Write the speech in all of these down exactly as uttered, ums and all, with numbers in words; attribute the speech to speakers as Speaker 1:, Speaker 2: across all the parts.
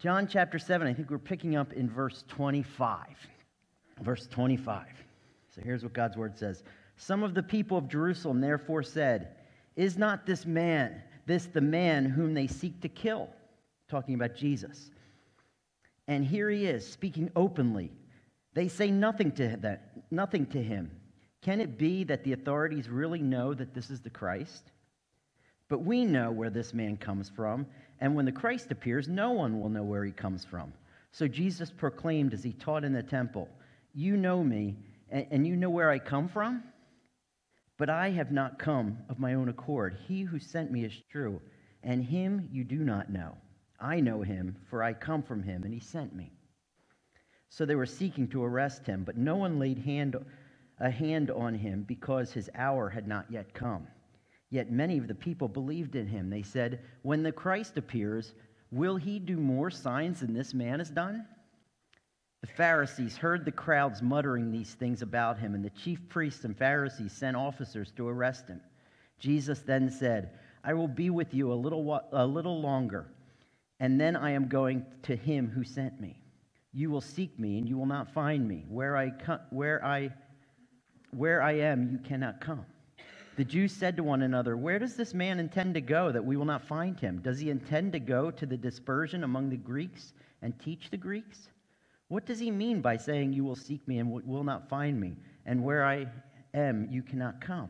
Speaker 1: John chapter seven, I think we're picking up in verse twenty-five. Verse twenty-five. So here's what God's word says. Some of the people of Jerusalem therefore said, "Is not this man, this the man whom they seek to kill?" Talking about Jesus. And here he is, speaking openly. They say nothing to that, nothing to him. Can it be that the authorities really know that this is the Christ? But we know where this man comes from, and when the Christ appears, no one will know where he comes from. So Jesus proclaimed as he taught in the temple, "You know me, and you know where I come from? But I have not come of my own accord. He who sent me is true, and him you do not know. I know him, for I come from him, and he sent me." So they were seeking to arrest him, but no one laid hand, a hand on him because his hour had not yet come. Yet many of the people believed in him. They said, "When the Christ appears, will he do more signs than this man has done?" The Pharisees heard the crowds muttering these things about him, and the chief priests and Pharisees sent officers to arrest him. Jesus then said, "I will be with you a little, a little longer, and then I am going to him who sent me. You will seek me, and you will not find me. Where I, where I, where I am, you cannot come." The Jews said to one another, "Where does this man intend to go that we will not find him? Does he intend to go to the dispersion among the Greeks and teach the Greeks? What does he mean by saying, 'You will seek me and will not find me,' and where I am, you cannot come?"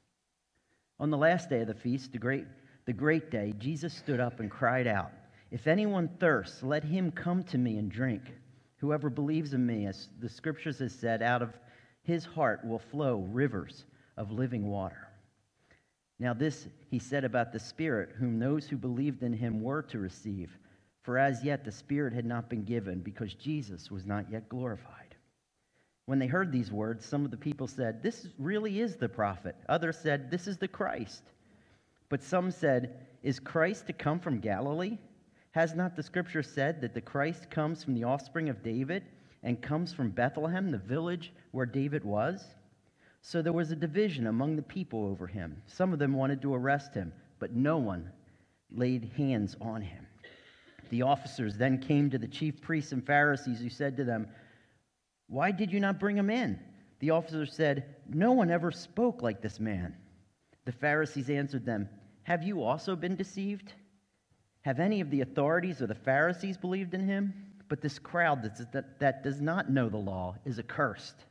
Speaker 1: On the last day of the feast, the great, the great day, Jesus stood up and cried out, "If anyone thirsts, let him come to me and drink. Whoever believes in me, as the scriptures has said, out of his heart will flow rivers of living water." Now this he said about the Spirit, whom those who believed in him were to receive. For as yet the Spirit had not been given, because Jesus was not yet glorified. When they heard these words, some of the people said, "This really is the prophet." Others said, "This is the Christ." But some said, "Is Christ to come from Galilee? Has not the scripture said that the Christ comes from the offspring of David and comes from Bethlehem, the village where David was?" So there was a division among the people over him. Some of them wanted to arrest him, but no one laid hands on him. The officers then came to the chief priests and Pharisees, who said to them, "Why did you not bring him in?" The officers said, "No one ever spoke like this man." The Pharisees answered them, "Have you also been deceived? Have any of the authorities or the Pharisees believed in him? But this crowd that, that does not know the law is accursed."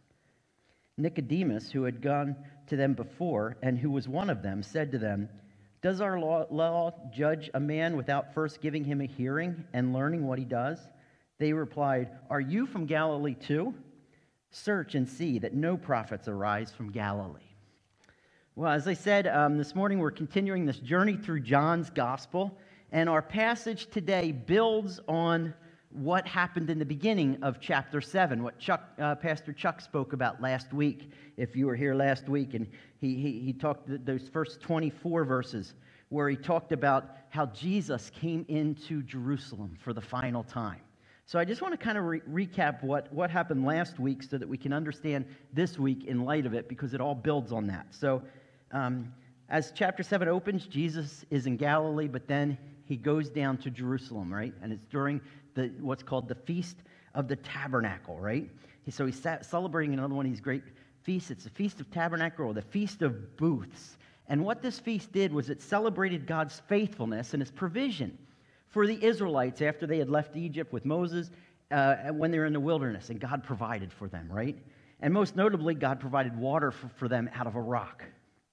Speaker 1: Nicodemus, who had gone to them before, and who was one of them, said to them, "Does our law, law judge a man without first giving him a hearing and learning what he does?" They replied, "Are you from Galilee too? Search and see that no prophets arise from Galilee." Well, as I said, um, this morning we're continuing this journey through John's Gospel, and our passage today builds on what happened in the beginning of chapter seven, what Chuck, uh, Pastor Chuck spoke about last week, if you were here last week. And he, he, he talked those first twenty-four verses where he talked about how Jesus came into Jerusalem for the final time. So I just want to kind of re- recap what, what happened last week so that we can understand this week in light of it, because it all builds on that. So um, as chapter seven opens, Jesus is in Galilee, but then he goes down to Jerusalem, right? And it's during the what's called the Feast of the Tabernacle, right? So he's celebrating another one of these great feasts. It's the Feast of Tabernacle, or the Feast of Booths. And what this feast did was it celebrated God's faithfulness and his provision for the Israelites after they had left Egypt with Moses uh, when they were in the wilderness, and God provided for them, right? And most notably, God provided water for, for them out of a rock.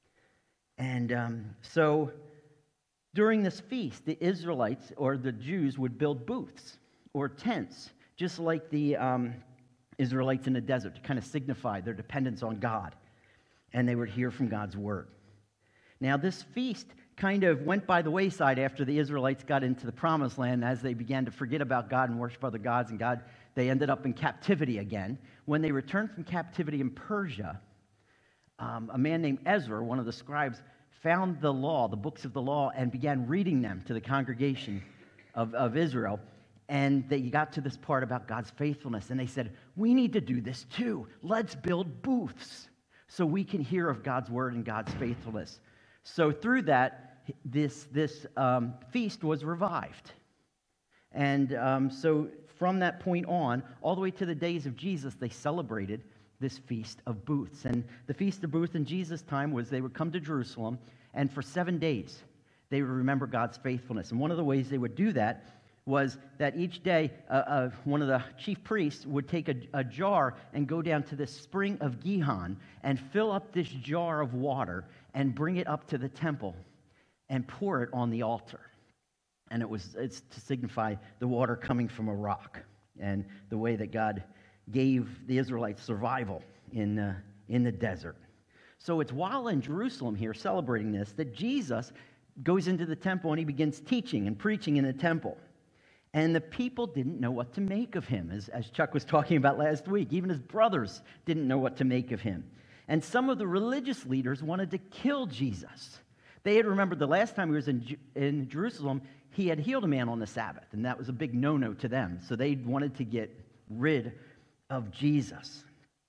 Speaker 1: And um, so during this feast, the Israelites, or the Jews, would build booths or tents, just like the um, Israelites in the desert, to kind of signify their dependence on God. And they would hear from God's word. Now, this feast kind of went by the wayside after the Israelites got into the Promised Land, as they began to forget about God and worship other gods, and God, they ended up in captivity again. When they returned from captivity in Persia, um, a man named Ezra, one of the scribes, found the law, the books of the law, and began reading them to the congregation of, of Israel. And they got to this part about God's faithfulness, and they said, "We need to do this too. Let's build booths so we can hear of God's word and God's faithfulness." So through that, this, this um, feast was revived. And um, so from that point on, all the way to the days of Jesus, they celebrated this Feast of Booths. And the Feast of Booths in Jesus' time was they would come to Jerusalem, and for seven days, they would remember God's faithfulness. And one of the ways they would do that was that each day, uh, uh, one of the chief priests would take a, a jar and go down to the spring of Gihon and fill up this jar of water and bring it up to the temple and pour it on the altar. And it was it's to signify the water coming from a rock and the way that God gave the Israelites survival in, uh, in the desert. So it's while in Jerusalem here celebrating this that Jesus goes into the temple and he begins teaching and preaching in the temple. And the people didn't know what to make of him, as, as Chuck was talking about last week. Even his brothers didn't know what to make of him. And some of the religious leaders wanted to kill Jesus. They had remembered the last time he was in, in Jerusalem, he had healed a man on the Sabbath, and that was a big no-no to them. So they wanted to get rid of Jesus.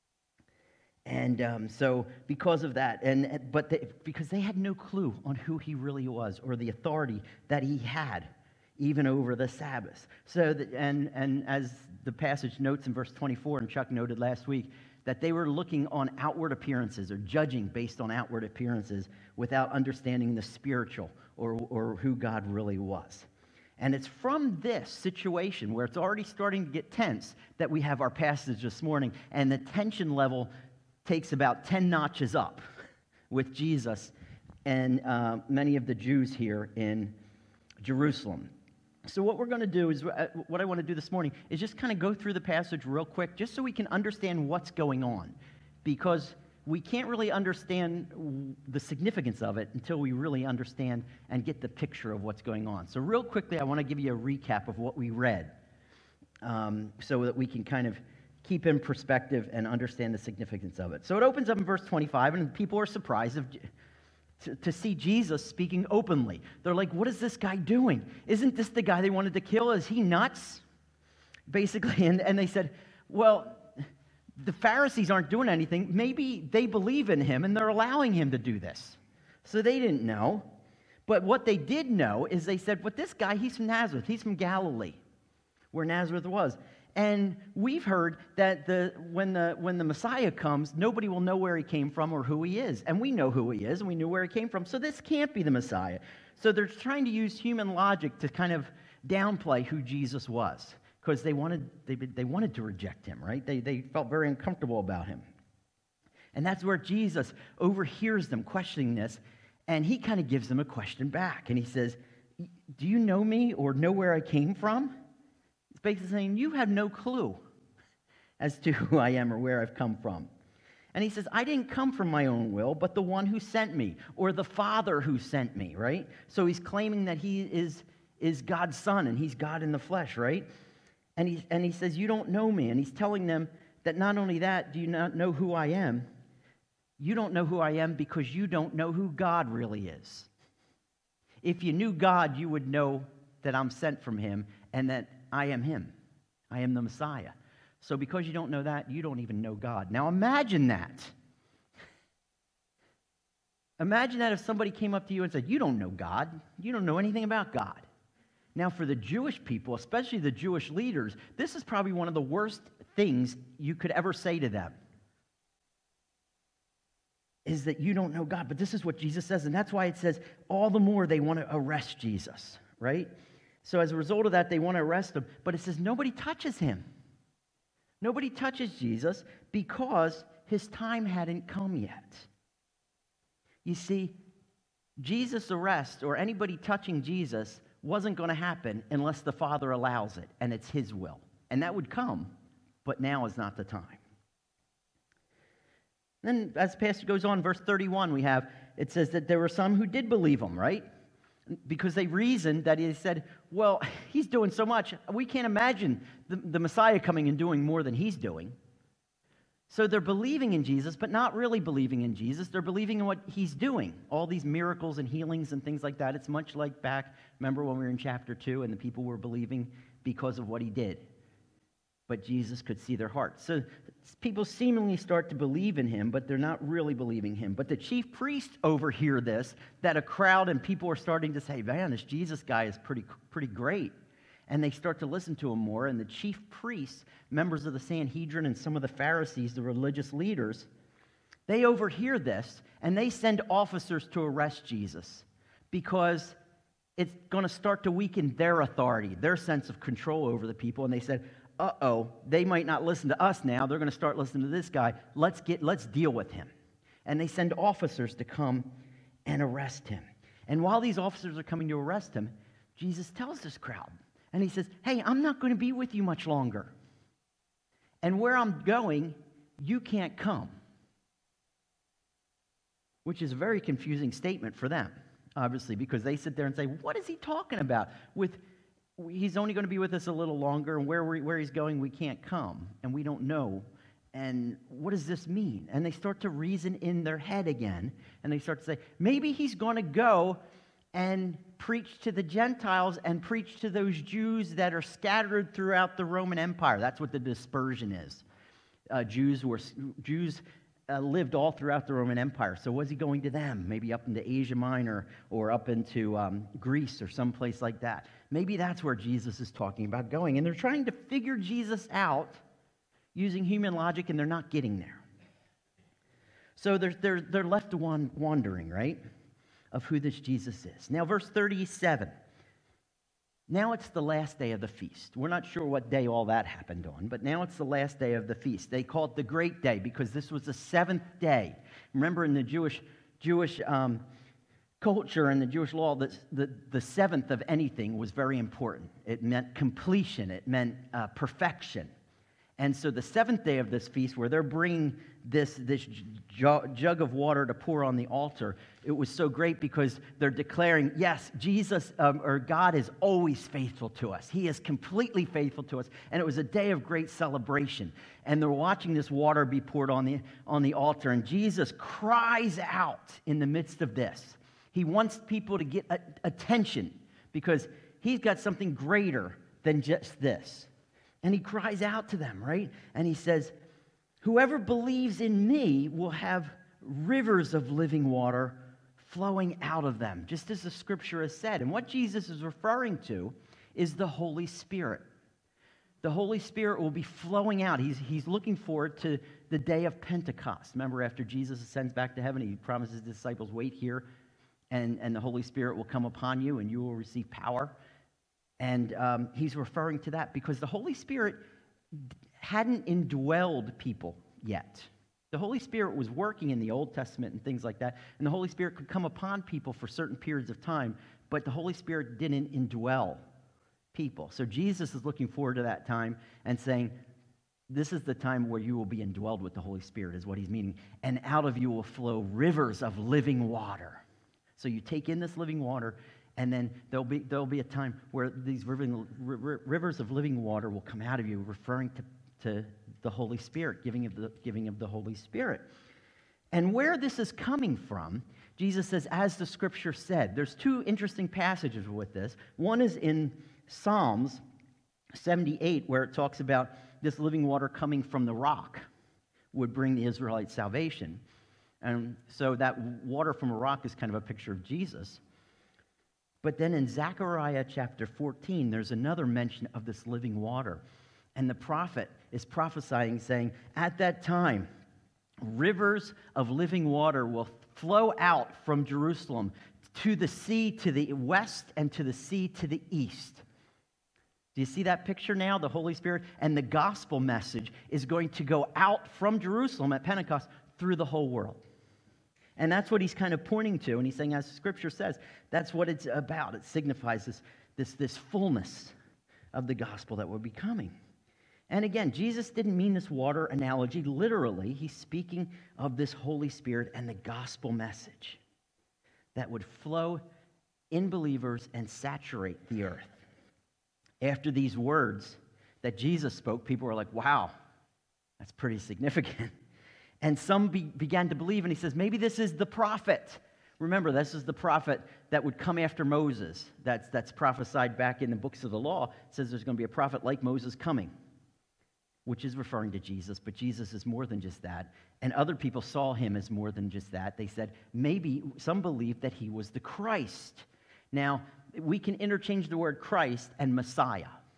Speaker 1: And um, so because of that, and but they, because they had no clue on who he really was or the authority that he had, even over the Sabbath. So that, and and as the passage notes in verse twenty-four, and Chuck noted last week, that they were looking on outward appearances or judging based on outward appearances without understanding the spiritual or, or who God really was. And it's from this situation where it's already starting to get tense that we have our passage this morning, and the tension level takes about ten notches up with Jesus and uh, many of the Jews here in Jerusalem. So what we're going to do is, uh, what I want to do this morning is just kind of go through the passage real quick, just so we can understand what's going on. Because we can't really understand the significance of it until we really understand and get the picture of what's going on. So real quickly, I want to give you a recap of what we read, um, so that we can kind of keep in perspective and understand the significance of it. So it opens up in verse twenty-five, and people are surprised of To, to see Jesus speaking openly. They're like, what is this guy doing? Isn't this the guy they wanted to kill? Is he nuts? Basically, and, and they said, well, the Pharisees aren't doing anything. Maybe they believe in him and they're allowing him to do this. So they didn't know. But what they did know is they said, but this guy, he's from Nazareth. He's from Galilee, where Nazareth was. And we've heard that the when the when the Messiah comes, nobody will know where he came from or who he is. And we know who he is, and we knew where he came from. So this can't be the Messiah. So they're trying to use human logic to kind of downplay who Jesus was, because they wanted they they wanted to reject him, right? They they felt very uncomfortable about him. And that's where Jesus overhears them questioning this, and he kind of gives them a question back. And he says, do you know me or know where I came from? It's basically saying, you have no clue as to who I am or where I've come from. And he says, I didn't come from my own will, but the one who sent me, or the Father who sent me, right? So he's claiming that he is, is God's son, and he's God in the flesh, right? And he, and he says, you don't know me. And he's telling them that not only that, do you not know who I am? You don't know who I am because you don't know who God really is. If you knew God, you would know that I'm sent from him and that I am him. I am the Messiah. So because you don't know that, you don't even know God. Now imagine that. Imagine that if somebody came up to you and said, you don't know God. You don't know anything about God. Now for the Jewish people, especially the Jewish leaders, this is probably one of the worst things you could ever say to them, is that you don't know God. But this is what Jesus says, and that's why it says all the more they want to arrest Jesus, right? So as a result of that, they want to arrest him. But it says nobody touches him. Nobody touches Jesus because his time hadn't come yet. You see, Jesus' arrest or anybody touching Jesus wasn't going to happen unless the Father allows it, and it's his will. And that would come, but now is not the time. Then as the passage goes on, verse thirty-one, we have, it says that there were some who did believe him, right? Because they reasoned that he said, well, he's doing so much, we can't imagine the, the Messiah coming and doing more than he's doing. So they're believing in Jesus, but not really believing in Jesus. They're believing in what he's doing, all these miracles and healings and things like that. It's much like back, remember when we were in chapter two, and the people were believing because of what he did. But Jesus could see their hearts. So people seemingly start to believe in him, but they're not really believing him. But the chief priests overhear this, that a crowd and people are starting to say, man, this Jesus guy is pretty, pretty great. and they start to listen to him more. And the chief priests, members of the Sanhedrin, and some of the Pharisees, the religious leaders, they overhear this, and they send officers to arrest Jesus because it's going to start to weaken their authority, their sense of control over the people. And they said, uh-oh, they might not listen to us now. They're going to start listening to this guy. Let's get, let's deal with him. And they send officers to come and arrest him. And while these officers are coming to arrest him, Jesus tells this crowd, and he says, hey, I'm not going to be with you much longer. And where I'm going, you can't come. Which is a very confusing statement for them, obviously, because they sit there and say, what is he talking about? With he's only going to be with us a little longer, and where, we, where he's going, we can't come, and we don't know. And what does this mean? And they start to reason in their head again, and they start to say, maybe he's going to go and preach to the Gentiles and preach to those Jews that are scattered throughout the Roman Empire. That's what the dispersion is. Uh, Jews were Jews uh, lived all throughout the Roman Empire. So was he going to them? Maybe up into Asia Minor or up into um, Greece or someplace like that. Maybe that's where Jesus is talking about going. And they're trying to figure Jesus out using human logic, and they're not getting there. So they're, they're, they're left wondering, right, of who this Jesus is. Now, verse thirty-seven. Now it's the last day of the feast. We're not sure what day all that happened on, but now it's the last day of the feast. They call it the Great Day because this was the seventh day. Remember, in the Jewish Jewish um, culture and the Jewish law, the, the, the seventh of anything was very important. It meant completion. It meant uh, perfection. And so the seventh day of this feast, where they're bringing this, this jug of water to pour on the altar, it was so great because they're declaring, yes, Jesus, um, or God is always faithful to us. He is completely faithful to us. And it was a day of great celebration. And they're watching this water be poured on the, on the altar. And Jesus cries out in the midst of this. He wants people to get a- attention because he's got something greater than just this. And he cries out to them, right? And he says, whoever believes in me will have rivers of living water flowing out of them, just as the scripture has said. And what Jesus is referring to is the Holy Spirit. The Holy Spirit will be flowing out. He's, he's looking forward to the day of Pentecost. Remember, after Jesus ascends back to heaven, he promises his disciples, wait here, and, and the Holy Spirit will come upon you, and you will receive power. And um, he's referring to that because the Holy Spirit hadn't indwelled people yet. The Holy Spirit was working in the Old Testament and things like that, and the Holy Spirit could come upon people for certain periods of time, but the Holy Spirit didn't indwell people. So Jesus is looking forward to that time and saying, this is the time where you will be indwelled with the Holy Spirit, is what he's meaning, and out of you will flow rivers of living water. So you take in this living water, and then there'll be there'll be a time where these rivers of living water will come out of you, referring to, to the Holy Spirit, giving of the giving of the Holy Spirit. And where this is coming from, Jesus says, as the scripture said. There's two interesting passages with this. One is in Psalms seventy-eight, where it talks about this living water coming from the rock would bring the Israelites salvation. And so that water from a rock is kind of a picture of Jesus. But then in Zechariah chapter fourteen, there's another mention of this living water. And the prophet is prophesying, saying, at that time, rivers of living water will flow out from Jerusalem to the sea to the west and to the sea to the east. Do you see that picture now? The Holy Spirit and the gospel message is going to go out from Jerusalem at Pentecost through the whole world. And that's what he's kind of pointing to. And he's saying, as Scripture says, that's what it's about. It signifies this, this, this fullness of the gospel that will be coming. And again, Jesus didn't mean this water analogy literally. He's speaking of this Holy Spirit and the gospel message that would flow in believers and saturate the earth. After these words that Jesus spoke, people were like, wow, that's pretty significant. And some be, began to believe, and he says, maybe this is the prophet. Remember, this is the prophet that would come after Moses. That's, that's prophesied back in the books of the law. It says there's going to be a prophet like Moses coming, which is referring to Jesus, but Jesus is more than just that. And other people saw him as more than just that. They said, maybe some believed that he was the Christ. Now, we can interchange the word Christ and Messiah.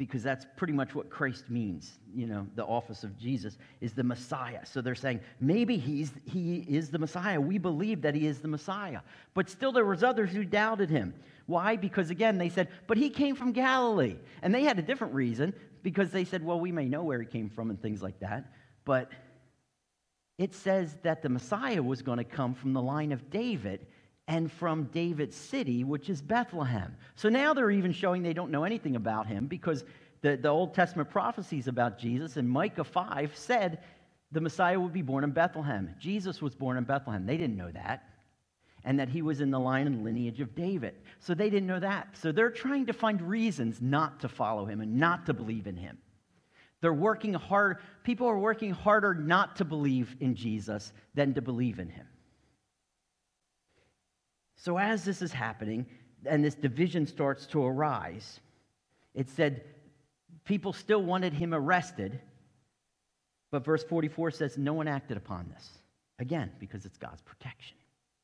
Speaker 1: because that's pretty much what Christ means. You know, the office of Jesus is the Messiah. So they're saying, maybe he's he is the Messiah. We believe that he is the Messiah. But still there was others who doubted him. Why? Because again, they said, but he came from Galilee. And they had a different reason, because they said, well, we may know where he came from and things like that. But it says that the Messiah was going to come from the line of David and from David's city, which is Bethlehem. So now they're even showing they don't know anything about him, because the, the Old Testament prophecies about Jesus in Micah five said the Messiah would be born in Bethlehem. Jesus was born in Bethlehem. They didn't know that. And that he was in the line and lineage of David. So they didn't know that. So they're trying to find reasons not to follow him and not to believe in him. They're working hard. People are working harder not to believe in Jesus than to believe in him. So as this is happening, and this division starts to arise, it said people still wanted him arrested, but verse forty-four says no one acted upon this. Again, because it's God's protection.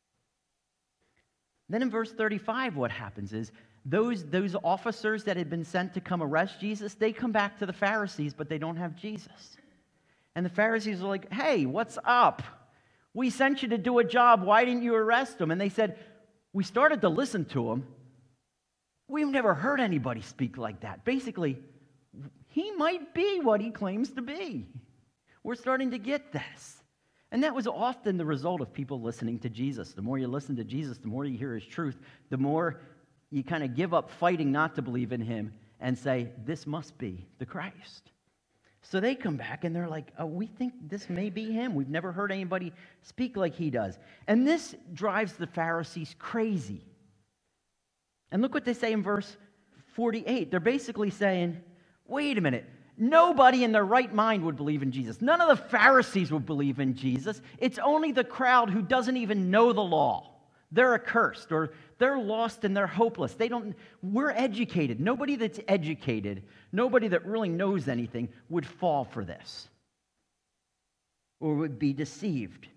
Speaker 1: Then in verse thirty-five, what happens is those, those officers that had been sent to come arrest Jesus, they come back to the Pharisees, but they don't have Jesus. And the Pharisees are like, hey, what's up? We sent you to do a job. Why didn't you arrest him? And they said, we started to listen to him. We've never heard anybody speak like that. Basically, he might be what he claims to be. We're starting to get this. And that was often the result of people listening to Jesus. The more you listen to Jesus, the more you hear his truth, the more you kind of give up fighting not to believe in him and say, this must be the Christ. So they come back and they're like, oh, we think this may be him. We've never heard anybody speak like he does. And this drives the Pharisees crazy. And look what they say in verse forty-eight. They're basically saying, wait a minute. Nobody in their right mind would believe in Jesus. None of the Pharisees would believe in Jesus. It's only the crowd who doesn't even know the law. They're accursed, or they're lost and they're hopeless. They don't. We're educated. Nobody that's educated, nobody that really knows anything would fall for this or would be deceived.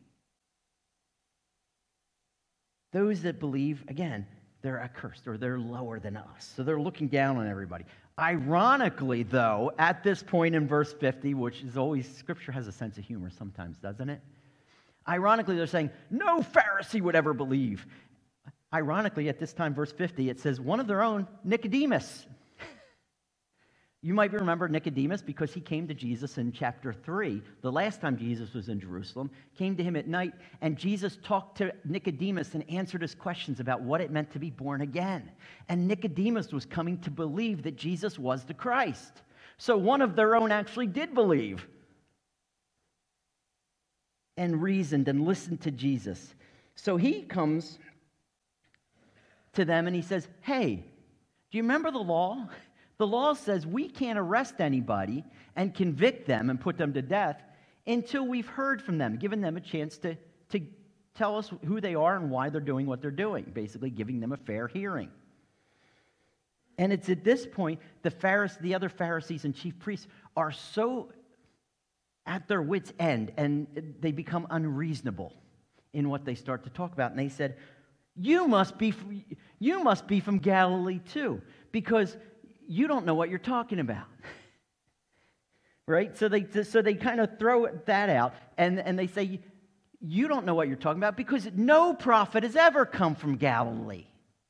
Speaker 1: Those that believe, again, they're accursed or they're lower than us. So they're looking down on everybody. Ironically, though, at this point in verse fifty, which is always, Scripture has a sense of humor sometimes, doesn't it? Ironically, they're saying, no Pharisee would ever believe. Ironically, at this time, verse fifty, it says, one of their own, Nicodemus. You might remember Nicodemus because he came to Jesus in chapter three. The last time Jesus was in Jerusalem, came to him at night, and Jesus talked to Nicodemus and answered his questions about what it meant to be born again. And Nicodemus was coming to believe that Jesus was the Christ. So one of their own actually did believe and reasoned and listened to Jesus. So he comes to them and he says, hey, do you remember the law? The law says we can't arrest anybody and convict them and put them to death until we've heard from them, given them a chance to, to tell us who they are and why they're doing what they're doing, basically giving them a fair hearing. And it's at this point the Pharisees, the other Pharisees and chief priests are so at their wits' end, and they become unreasonable in what they start to talk about. And they said, you must be, you must be from Galilee too, because you don't know what you're talking about. Right? So they so they kind of throw that out, and, and they say, you don't know what you're talking about because no prophet has ever come from Galilee.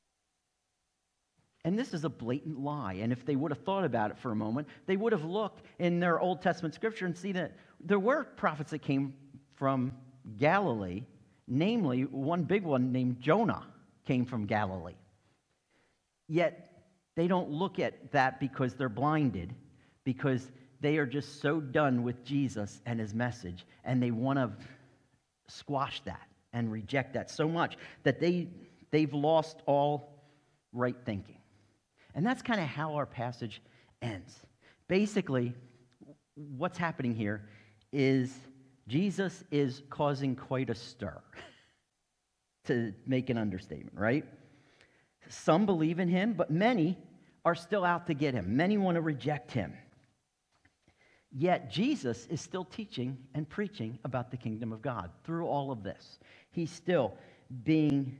Speaker 1: And this is a blatant lie. And if they would have thought about it for a moment, they would have looked in their Old Testament scripture and see that there were prophets that came from Galilee. Namely, one big one named Jonah came from Galilee. Yet they don't look at that because they're blinded, because they are just so done with Jesus and his message, and they want to squash that and reject that so much that they, they've lost all right thinking. And that's kind of how our passage ends. Basically, what's happening here is Jesus is causing quite a stir, to make an understatement, right? Some believe in him, but many are still out to get him. Many want to reject him. Yet Jesus is still teaching and preaching about the kingdom of God through all of this. He's still being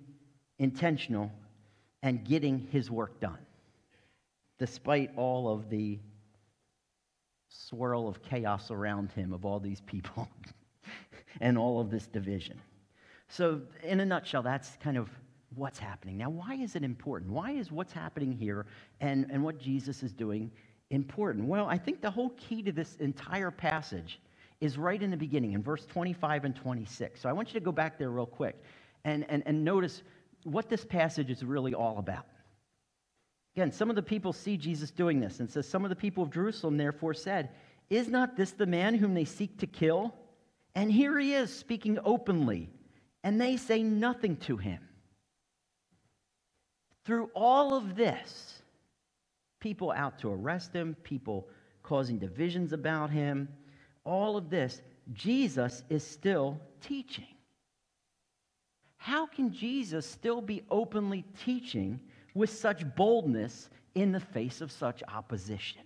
Speaker 1: intentional and getting his work done, despite all of the swirl of chaos around him of all these people and all of this division. So in a nutshell, that's kind of what's happening. Now, why is it important? Why is what's happening here and, and what Jesus is doing important? Well, I think the whole key to this entire passage is right in the beginning, in verse twenty-five and twenty-six. So I want you to go back there real quick and, and, and notice what this passage is really all about. Again, some of the people see Jesus doing this, and says, some of the people of Jerusalem therefore said, is not this the man whom they seek to kill? And here he is speaking openly, and they say nothing to him. Through all of this, people out to arrest him, people causing divisions about him, all of this, Jesus is still teaching. How can Jesus still be openly teaching with such boldness in the face of such opposition?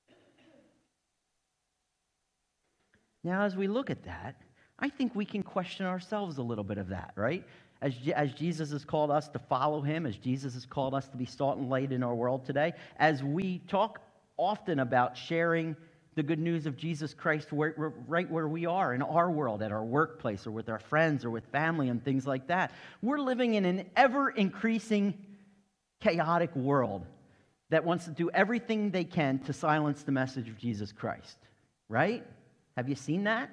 Speaker 1: Now, as we look at that, I think we can question ourselves a little bit of that, right? As, as Jesus has called us to follow him, as Jesus has called us to be salt and light in our world today, as we talk often about sharing the good news of Jesus Christ where, right where we are in our world, at our workplace or with our friends or with family and things like that. We're living in an ever-increasing chaotic world that wants to do everything they can to silence the message of Jesus Christ, right? Have you seen that?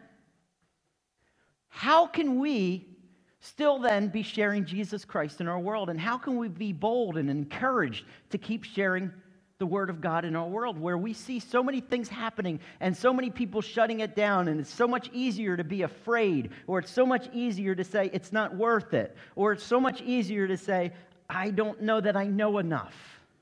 Speaker 1: How can we still then be sharing Jesus Christ in our world? And how can we be bold and encouraged to keep sharing the Word of God in our world, where we see so many things happening and so many people shutting it down, and it's so much easier to be afraid, or it's so much easier to say it's not worth it, or it's so much easier to say, I don't know that I know enough.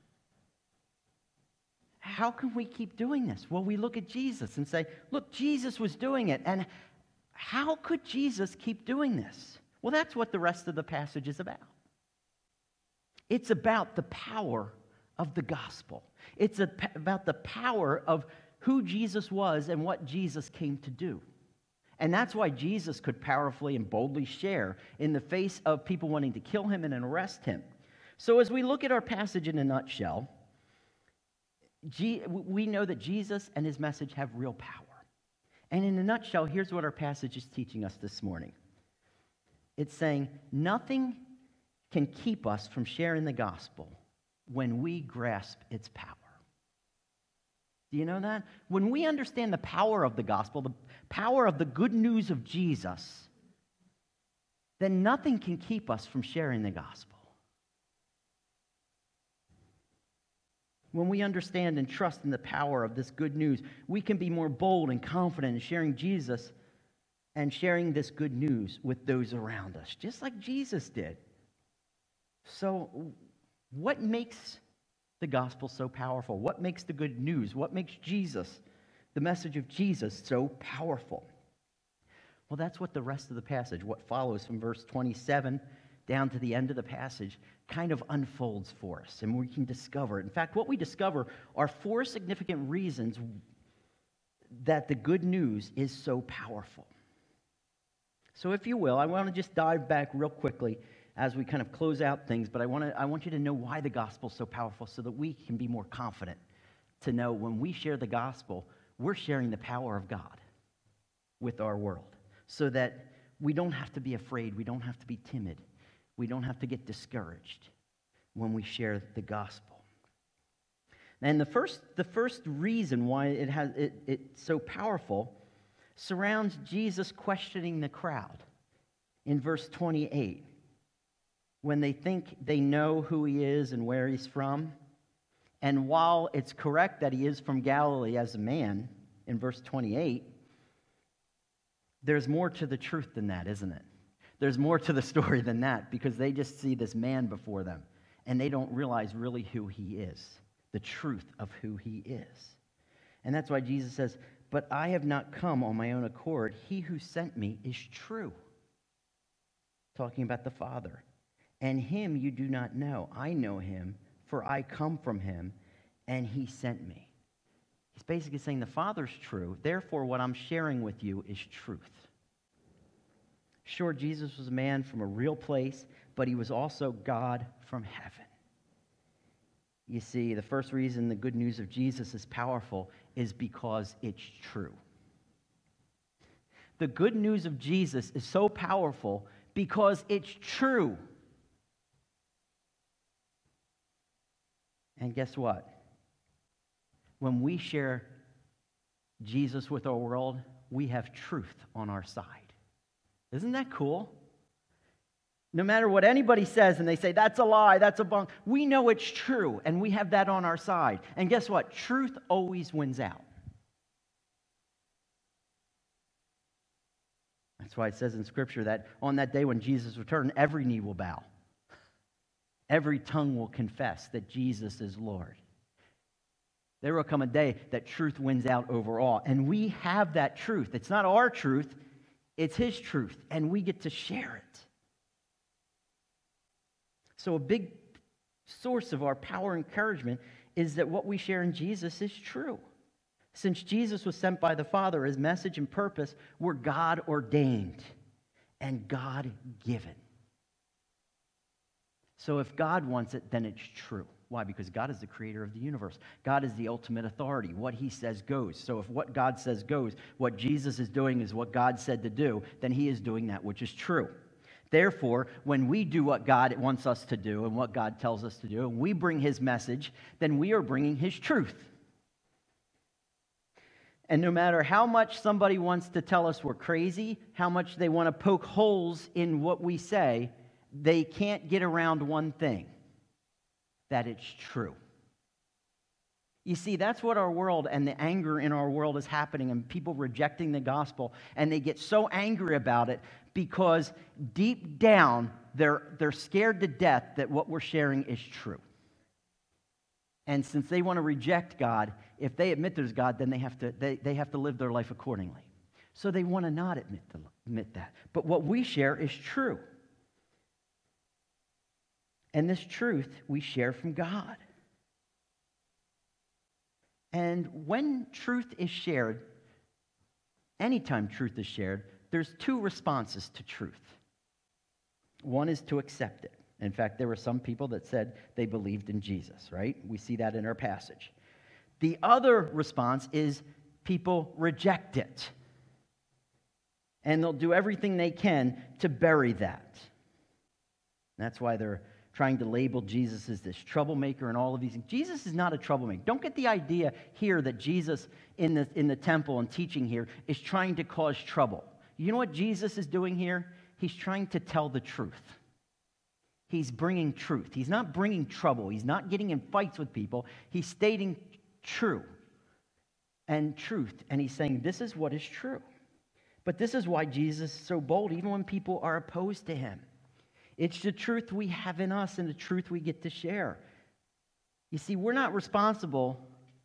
Speaker 1: How can we keep doing this? Well, we look at Jesus and say, look, Jesus was doing it, and how could Jesus keep doing this? Well, that's what the rest of the passage is about. It's about the power of the gospel. It's a, about the power of who Jesus was and what Jesus came to do. And that's why Jesus could powerfully and boldly share in the face of people wanting to kill him and arrest him. So as we look at our passage in a nutshell, G- we know that Jesus and his message have real power. And in a nutshell, here's what our passage is teaching us this morning. It's saying nothing can keep us from sharing the gospel when we grasp its power. Do you know that? When we understand the power of the gospel, the power of the good news of Jesus, then nothing can keep us from sharing the gospel. When we understand and trust in the power of this good news, we can be more bold and confident in sharing Jesus and sharing this good news with those around us, just like Jesus did. So, what makes the gospel so powerful? What makes the good news? What makes Jesus, the message of Jesus, so powerful? Well, that's what the rest of the passage, what follows from verse twenty-seven down to the end of the passage, kind of unfolds for us, and we can discover it. In fact, what we discover are four significant reasons that the good news is so powerful. So if you will, I want to just dive back real quickly as we kind of close out things, but I want to I want you to know why the gospel is so powerful so that we can be more confident to know when we share the gospel, we're sharing the power of God with our world so that we don't have to be afraid, we don't have to be timid, we don't have to get discouraged when we share the gospel. And the first the first reason why it has it, it's so powerful surrounds Jesus questioning the crowd in verse twenty-eight. When they think they know who he is and where he's from. And while it's correct that he is from Galilee as a man, in verse twenty-eight, there's more to the truth than that, isn't it? There's more to the story than that, because they just see this man before them, and they don't realize really who he is, the truth of who he is. And that's why Jesus says, but I have not come on my own accord. He who sent me is true. Talking about the Father. And him you do not know. I know him, for I come from him, and he sent me. He's basically saying the Father's true, therefore what I'm sharing with you is truth. Sure, Jesus was a man from a real place, but he was also God from heaven. You see, the first reason the good news of Jesus is powerful is because it's true. The good news of Jesus is so powerful because it's true. And guess what? When we share Jesus with our world, we have truth on our side. Isn't that cool? No matter what anybody says and they say, that's a lie, that's a bunk, we know it's true, and we have that on our side. And guess what? Truth always wins out. That's why it says in Scripture that on that day when Jesus returns, every knee will bow. Every tongue will confess that Jesus is Lord. There will come a day that truth wins out over all. And we have that truth. It's not our truth, it's His truth, and we get to share it. So a big source of our power and encouragement is that what we share in Jesus is true. Since Jesus was sent by the Father, His message and purpose were God-ordained and God-given. So if God wants it, then it's true. Why? Because God is the creator of the universe. God is the ultimate authority. What He says goes. So if what God says goes, what Jesus is doing is what God said to do, then He is doing that which is true. Therefore, when we do what God wants us to do and what God tells us to do, and we bring His message, then we are bringing His truth. And no matter how much somebody wants to tell us we're crazy, how much they want to poke holes in what we say, they can't get around one thing, that it's true. You see, that's what our world and the anger in our world is happening, and people rejecting the gospel, and they get so angry about it because deep down they're, they're scared to death that what we're sharing is true. And since they want to reject God, if they admit there's God, then they have to, they, they have to live their life accordingly. So they want to not admit, the, admit that. But what we share is true. And this truth we share from God. And when truth is shared, anytime truth is shared, there's two responses to truth. One is to accept it. In fact, there were some people that said they believed in Jesus, right? We see that in our passage. The other response is people reject it. And they'll do everything they can to bury that. That's why they're trying to label Jesus as this troublemaker and all of these things. Jesus is not a troublemaker. Don't get the idea here that Jesus in the, in the temple and teaching here is trying to cause trouble. You know what Jesus is doing here? He's trying to tell the truth. He's bringing truth. He's not bringing trouble. He's not getting in fights with people. He's stating true and truth. And he's saying this is what is true. But this is why Jesus is so bold, even when people are opposed to Him. It's the truth we have in us and the truth we get to share. You see, we're not responsible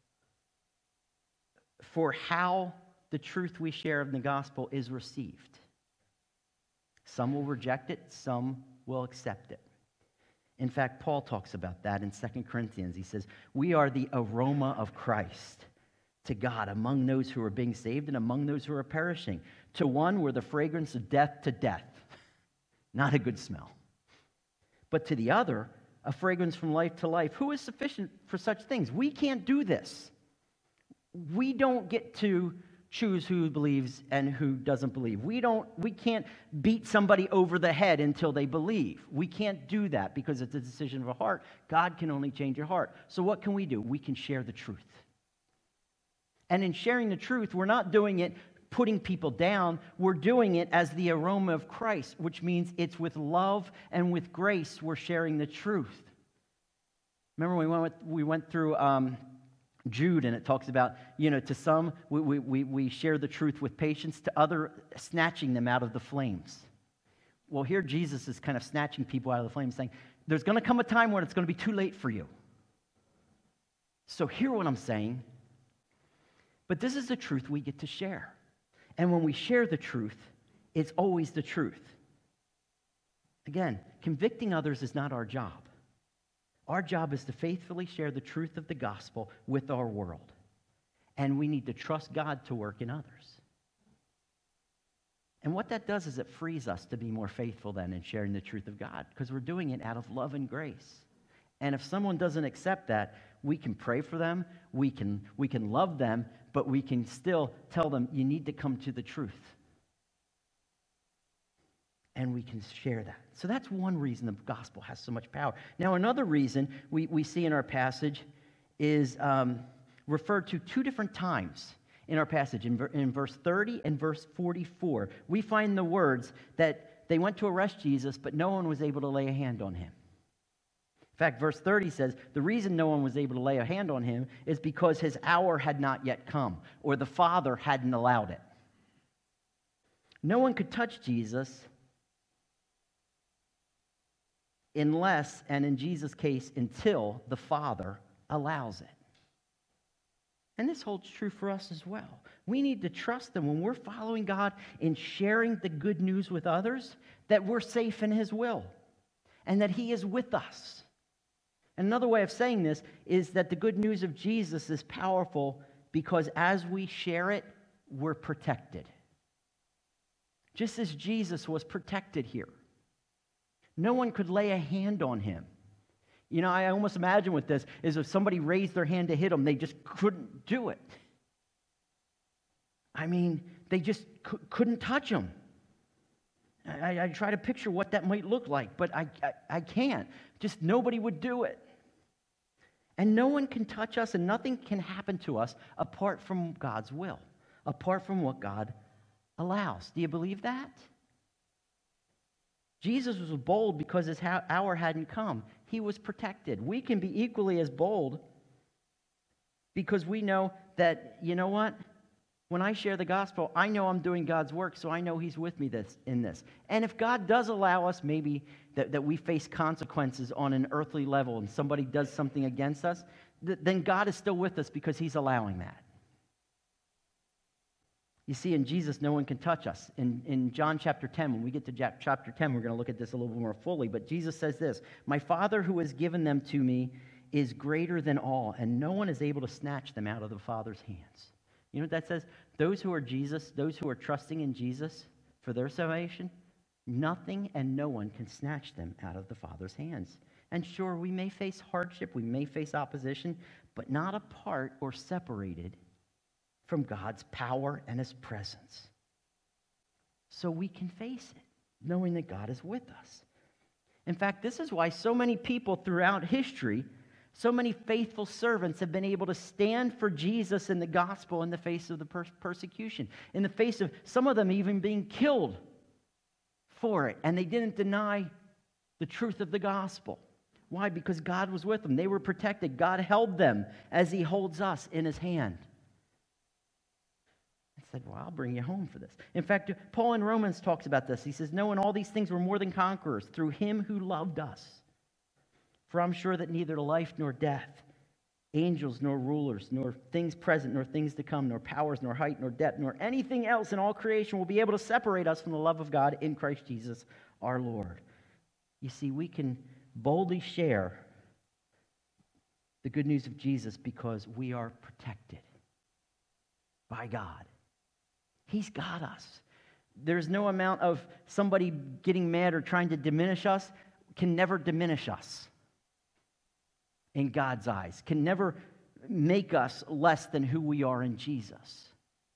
Speaker 1: for how the truth we share of the gospel is received. Some will reject it, some will accept it. In fact, Paul talks about that in Second Corinthians. He says, we are the aroma of Christ to God among those who are being saved and among those who are perishing. To one, we're the fragrance of death to death. Not a good smell. But to the other, a fragrance from life to life. Who is sufficient for such things? We can't do this. We don't get to choose who believes and who doesn't believe. We don't, we can't beat somebody over the head until they believe. We can't do that because it's a decision of a heart. God can only change your heart. So what can we do? We can share the truth. And in sharing the truth, we're not doing it putting people down. We're doing it as the aroma of Christ, which means it's with love and with grace we're sharing the truth. Remember we went with, we went through um, Jude, and it talks about, you know, to some we, we, we, we share the truth with patience, to other snatching them out of the flames. Well, here Jesus is kind of snatching people out of the flames, saying, there's going to come a time when it's going to be too late for you. So hear what I'm saying. But this is the truth we get to share. And when we share the truth, it's always the truth. Again, convicting others is not our job. Our job is to faithfully share the truth of the gospel with our world. And we need to trust God to work in others. And what that does is it frees us to be more faithful then in sharing the truth of God, because we're doing it out of love and grace. And if someone doesn't accept that, we can pray for them, we can, we can love them, but we can still tell them, you need to come to the truth. And we can share that. So that's one reason the gospel has so much power. Now, another reason we, we see in our passage is um, referred to two different times in our passage. In, in verse thirty and verse forty-four, we find the words that they went to arrest Jesus, but no one was able to lay a hand on him. In fact, verse thirty says, the reason no one was able to lay a hand on him is because his hour had not yet come, or the Father hadn't allowed it. No one could touch Jesus unless, and in Jesus' case, until the Father allows it. And this holds true for us as well. We need to trust that when we're following God in sharing the good news with others, that we're safe in His will and that He is with us. Another way of saying this is that the good news of Jesus is powerful because as we share it, we're protected. Just as Jesus was protected here. No one could lay a hand on him. You know, I almost imagine with this is if somebody raised their hand to hit him, they just couldn't do it. I mean, they just c- couldn't touch him. I, I try to picture what that might look like, but I, I, I can't. Just nobody would do it. And no one can touch us, and nothing can happen to us apart from God's will, apart from what God allows. Do you believe that? Jesus was bold because his hour hadn't come. He was protected. We can be equally as bold because we know that, you know what? When I share the gospel, I know I'm doing God's work, so I know He's with me this in this. And if God does allow us maybe that, that we face consequences on an earthly level and somebody does something against us, th- then God is still with us because He's allowing that. You see, in Jesus, no one can touch us. In, in John chapter ten, when we get to chapter ten, we're going to look at this a little bit more fully. But Jesus says this, my Father who has given them to me is greater than all, and no one is able to snatch them out of the Father's hands. You know what that says? Those who are Jesus, those who are trusting in Jesus for their salvation, nothing and no one can snatch them out of the Father's hands. And sure, we may face hardship, we may face opposition, but not apart or separated from God's power and His presence. So we can face it, knowing that God is with us. In fact, this is why so many people throughout history, so many faithful servants have been able to stand for Jesus and the gospel in the face of the per- persecution, in the face of some of them even being killed for it, and they didn't deny the truth of the gospel. Why? Because God was with them. They were protected. God held them as He holds us in His hand. I said, well, I'll bring you home for this. In fact, Paul in Romans talks about this. He says, no, in all these things we're more than conquerors through Him who loved us. For I'm sure that neither life nor death, angels nor rulers, nor things present, nor things to come, nor powers, nor height, nor depth, nor anything else in all creation will be able to separate us from the love of God in Christ Jesus our Lord. You see, we can boldly share the good news of Jesus because we are protected by God. He's got us. There's no amount of somebody getting mad or trying to diminish us can never diminish us in God's eyes, can never make us less than who we are in Jesus.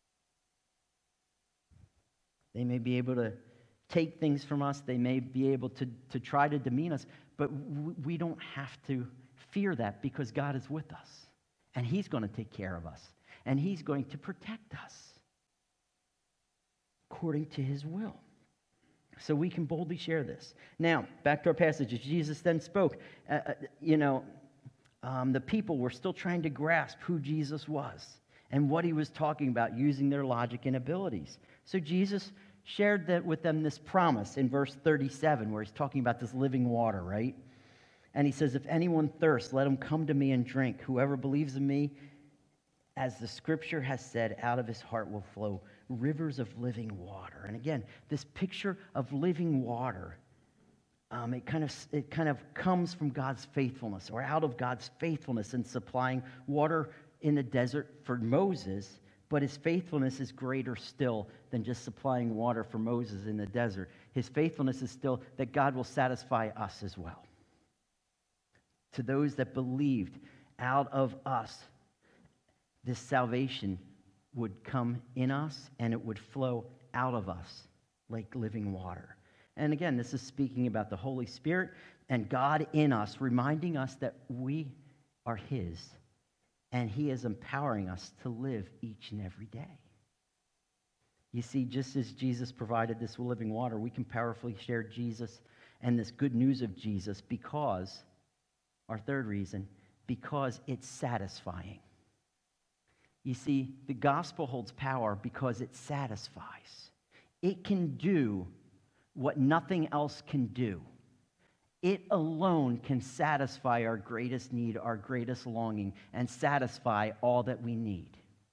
Speaker 1: They may be able to take things from us. They may be able to, to try to demean us, but we don't have to fear that because God is with us, and He's going to take care of us, and He's going to protect us according to His will. So we can boldly share this. Now, back to our passage. As Jesus then spoke, uh, you know, um, the people were still trying to grasp who Jesus was and what He was talking about using their logic and abilities. So Jesus shared that with them this promise in verse thirty-seven, where He's talking about this living water, right? And He says, if anyone thirsts, let him come to me and drink. Whoever believes in me, as the Scripture has said, out of his heart will flow rivers of living water. And again, this picture of living water, um, it kind of it kind of comes from God's faithfulness, or out of God's faithfulness in supplying water in the desert for Moses. But His faithfulness is greater still than just supplying water for Moses in the desert. His faithfulness is still that God will satisfy us as well. to those that believed, out of us, this salvation would come in us and it would flow out of us like living water. And again, this is speaking about the Holy Spirit and God in us, reminding us that we are His, and He is empowering us to live each and every day. You see, just as Jesus provided this living water, we can powerfully share Jesus and this good news of Jesus because, our third reason, because it's satisfying. You see, the gospel holds power because it satisfies. It can do what nothing else can do. It alone can satisfy our greatest need, our greatest longing, and satisfy all that we need.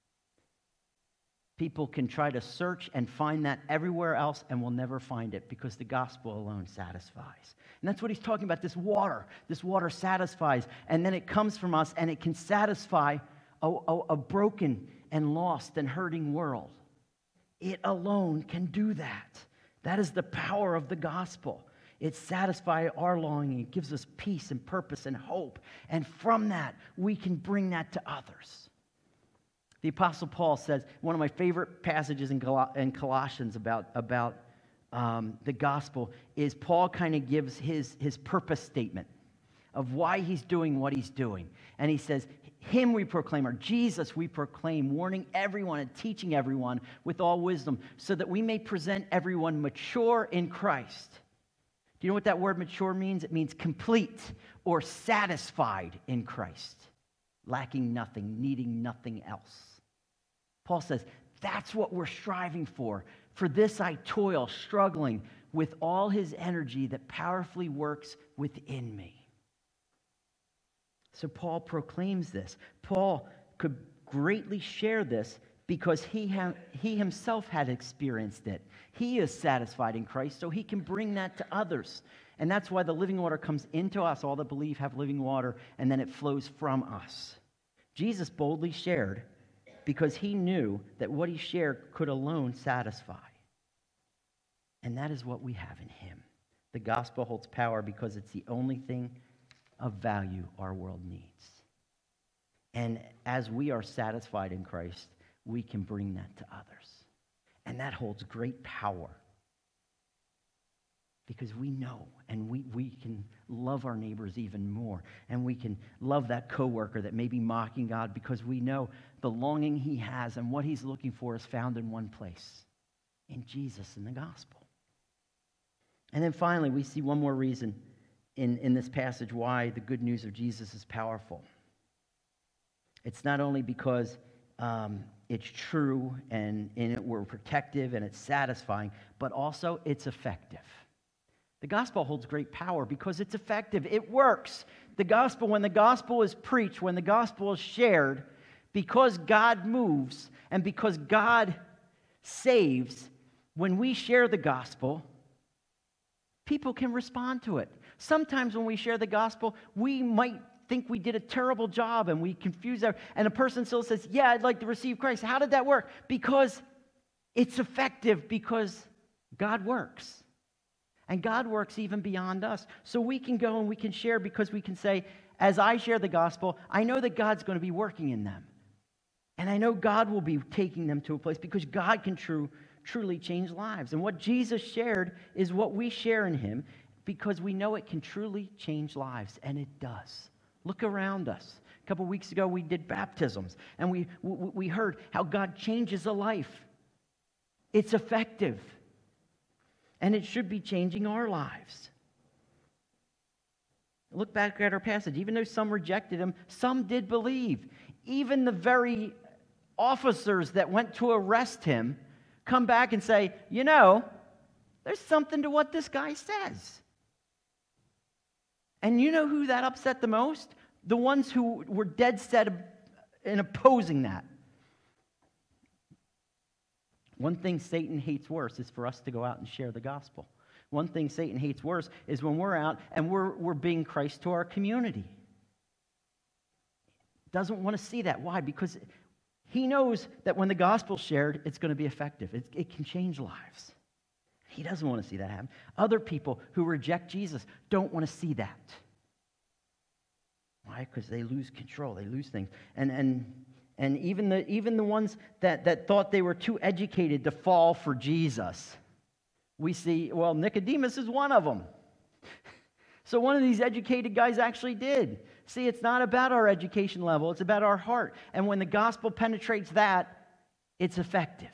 Speaker 1: People can try to search and find that everywhere else and will never find it because the gospel alone satisfies. And that's what he's talking about, this water. This water satisfies, and then it comes from us, and it can satisfy a, a, a broken and lost and hurting world. It alone can do that. That is the power of the gospel. It satisfies our longing. It gives us peace and purpose and hope. And from that, we can bring that to others. The Apostle Paul says, one of my favorite passages in, Col- in Colossians about, about um, the gospel is Paul kind of gives his, his purpose statement of why he's doing what he's doing. And he says, Him we proclaim, or Jesus we proclaim, warning everyone and teaching everyone with all wisdom, so that we may present everyone mature in Christ. Do you know what that word mature means? It means complete or satisfied in Christ, lacking nothing, needing nothing else. Paul says, that's what we're striving for. For this I toil, struggling with all His energy that powerfully works within me. So Paul proclaims this. Paul could greatly share this because he, ha- he himself had experienced it. He is satisfied in Christ, so he can bring that to others. And that's why the living water comes into us. All that believe have living water, and then it flows from us. Jesus boldly shared because he knew that what he shared could alone satisfy. And that is what we have in Him. The gospel holds power because it's the only thing of value our world needs. And as we are satisfied in Christ, we can bring that to others. And that holds great power. Because we know, and we, we can love our neighbors even more. And we can love that coworker that may be mocking God because we know the longing he has and what he's looking for is found in one place, in Jesus and the gospel. And then finally, we see one more reason in, in this passage why the good news of Jesus is powerful. It's not only because um, it's true and in it we're protective and it's satisfying, but also it's effective. The gospel holds great power because it's effective. It works. The gospel, when the gospel is preached, when the gospel is shared, because God moves and because God saves, when we share the gospel, people can respond to it. Sometimes when we share the gospel, we might think we did a terrible job and we confuse our, and a person still says, yeah, I'd like to receive Christ. How did that work? Because it's effective, because God works. And God works even beyond us. So we can go and we can share because we can say, as I share the gospel, I know that God's going to be working in them. And I know God will be taking them to a place because God can true, truly change lives. And what Jesus shared is what we share in Him because we know it can truly change lives. And it does. Look around us. A couple weeks ago, we did baptisms. And we, we, we heard how God changes a life. It's effective. And it should be changing our lives. Look back at our passage. Even though some rejected Him, some did believe. Even the very officers that went to arrest Him come back and say, you know, there's something to what this guy says. And you know who that upset the most? The ones who were dead set in opposing that. One thing Satan hates worse is for us to go out and share the gospel. One thing Satan hates worse is when we're out and we're, we're being Christ to our community. Doesn't want to see that. Why? Because he knows that when the gospel's shared, it's going to be effective. It, it can change lives. He doesn't want to see that happen. Other people who reject Jesus don't want to see that. Why? Because they lose control. They lose things. And and and even the even the ones that, that thought they were too educated to fall for Jesus, we see, well, Nicodemus is one of them. So one of these educated guys actually did. See, it's not about our education level. It's about our heart. And when the gospel penetrates that, it's effective.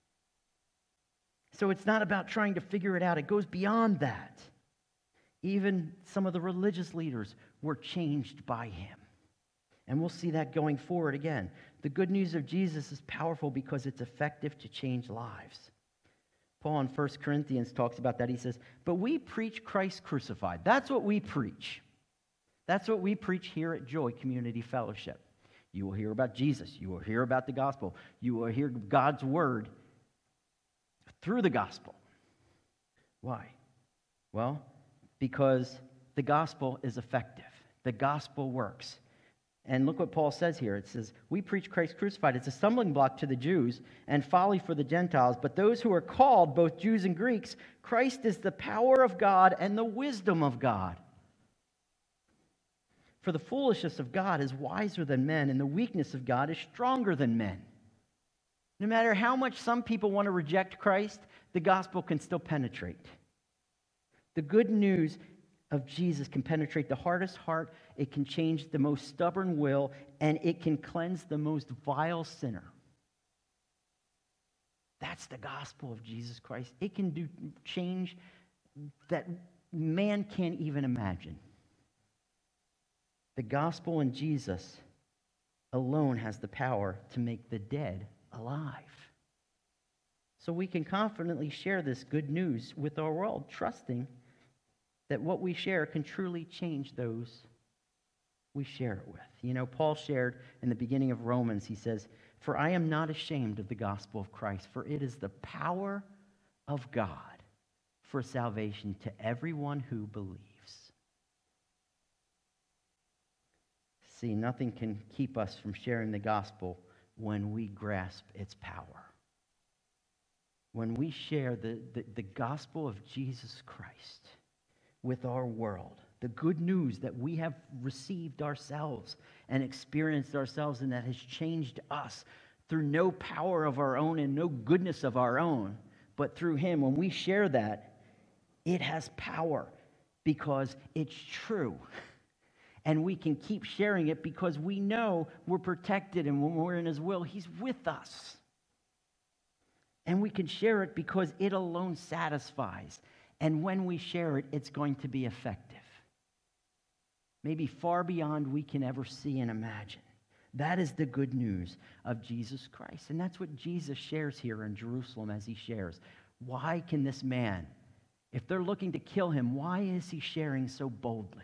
Speaker 1: So it's not about trying to figure it out. It goes beyond that. Even some of the religious leaders were changed by him. And we'll see that going forward again. The good news of Jesus is powerful because it's effective to change lives. Paul in First Corinthians talks about that. He says, but we preach Christ crucified. That's what we preach. That's what we preach here at Joy Community Fellowship. You will hear about Jesus. You will hear about the gospel. You will hear God's word through the gospel. Why? Well, because the gospel is effective. The gospel works. And look what Paul says here. It says, we preach Christ crucified. It's a stumbling block to the Jews and folly for the Gentiles. But those who are called, both Jews and Greeks, Christ is the power of God and the wisdom of God. For the foolishness of God is wiser than men, and the weakness of God is stronger than men. No matter how much some people want to reject Christ, the gospel can still penetrate. The good news of Jesus can penetrate the hardest heart, it can change the most stubborn will, and it can cleanse the most vile sinner. That's the gospel of Jesus Christ. It can do change that man can't even imagine. The gospel in Jesus alone has the power to make the dead alive. So we can confidently share this good news with our world, trusting that what we share can truly change those we share it with. You know, Paul shared in the beginning of Romans, he says, for I am not ashamed of the gospel of Christ, for it is the power of God for salvation to everyone who believes. See, nothing can keep us from sharing the gospel when we grasp its power. When we share the, the, the gospel of Jesus Christ with our world, the good news that we have received ourselves and experienced ourselves and that has changed us through no power of our own and no goodness of our own, but through him, when we share that, it has power because it's true. And we can keep sharing it because we know we're protected, and when we're in his will, he's with us. And we can share it because it alone satisfies. And when we share it, it's going to be effective. Maybe far beyond we can ever see and imagine. That is the good news of Jesus Christ. And that's what Jesus shares here in Jerusalem as he shares. Why can this man, if they're looking to kill him, why is he sharing so boldly?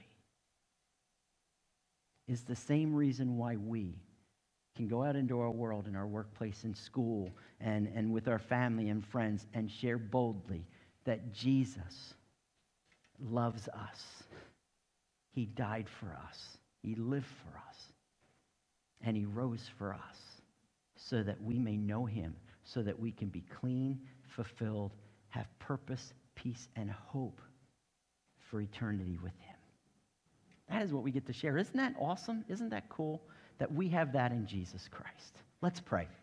Speaker 1: Is the same reason why we can go out into our world, in our workplace, in school, and, and with our family and friends, and share boldly that Jesus loves us. He died for us. He lived for us. And he rose for us so that we may know him, so that we can be clean, fulfilled, have purpose, peace, and hope for eternity with him. That is what we get to share. Isn't that awesome? Isn't that cool that we have that in Jesus Christ? Let's pray.